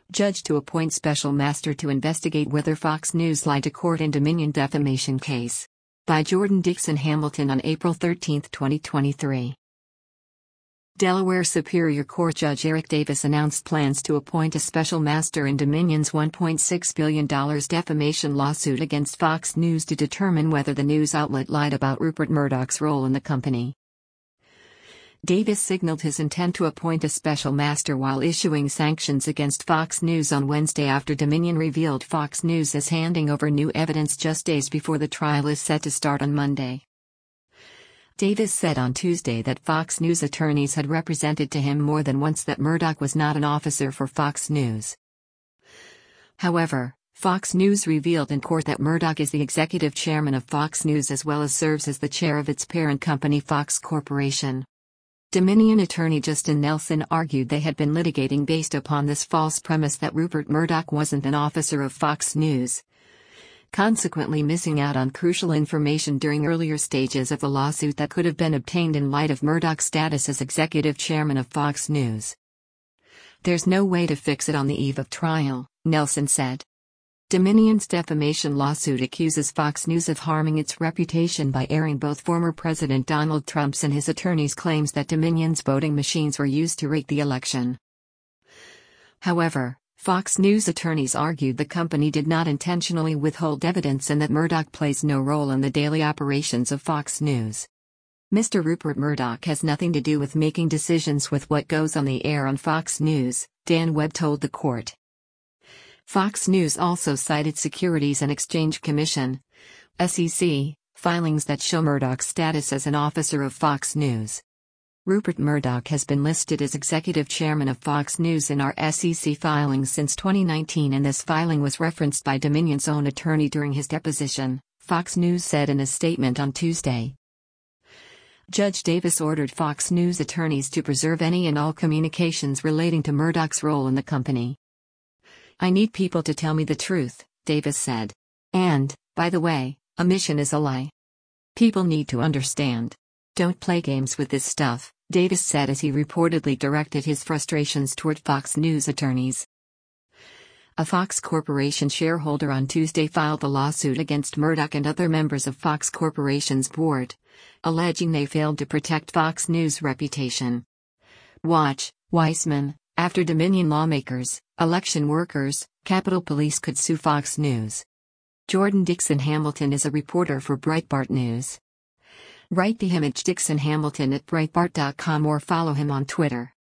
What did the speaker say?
Judge to appoint special master to investigate whether Fox News lied to court in Dominion defamation case. By Jordan Dixon Hamilton on April 13, 2023. Delaware Superior Court Judge Eric Davis announced plans to appoint a special master in Dominion's $1.6 billion defamation lawsuit against Fox News to determine whether the news outlet lied about Rupert Murdoch's role in the company. Davis signaled his intent to appoint a special master while issuing sanctions against Fox News on Wednesday after Dominion revealed Fox News is handing over new evidence just days before the trial is set to start on Monday. Davis said on Tuesday that Fox News attorneys had represented to him more than once that Murdoch was not an officer for Fox News. However, Fox News revealed in court that Murdoch is the executive chairman of Fox News as well as serves as the chair of its parent company Fox Corporation. Dominion attorney Justin Nelson argued they had been litigating based upon this false premise that Rupert Murdoch wasn't an officer of Fox News, consequently missing out on crucial information during earlier stages of the lawsuit that could have been obtained in light of Murdoch's status as executive chairman of Fox News. "There's no way to fix it on the eve of trial," Nelson said. Dominion's defamation lawsuit accuses Fox News of harming its reputation by airing both former President Donald Trump's and his attorneys' claims that Dominion's voting machines were used to rig the election. However, Fox News attorneys argued the company did not intentionally withhold evidence and that Murdoch plays no role in the daily operations of Fox News. Mr. Rupert Murdoch has nothing to do with making decisions with what goes on the air on Fox News, Dan Webb told the court. Fox News also cited Securities and Exchange Commission (SEC) filings that show Murdoch's status as an officer of Fox News. Rupert Murdoch has been listed as executive chairman of Fox News in our SEC filings since 2019, and this filing was referenced by Dominion's own attorney during his deposition, Fox News said in a statement on Tuesday. Judge Davis ordered Fox News attorneys to preserve any and all communications relating to Murdoch's role in the company. "I need people to tell me the truth," Davis said. "And, by the way, a mission is a lie. People need to understand. Don't play games with this stuff," Davis said as he reportedly directed his frustrations toward Fox News attorneys. A Fox Corporation shareholder on Tuesday filed a lawsuit against Murdoch and other members of Fox Corporation's board, alleging they failed to protect Fox News' reputation. Watch, Weissman, after Dominion lawmakers, election workers, Capitol Police could sue Fox News. Jordan Dixon Hamilton is a reporter for Breitbart News. Write the image Dixon Hamilton at Breitbart.com or follow him on Twitter.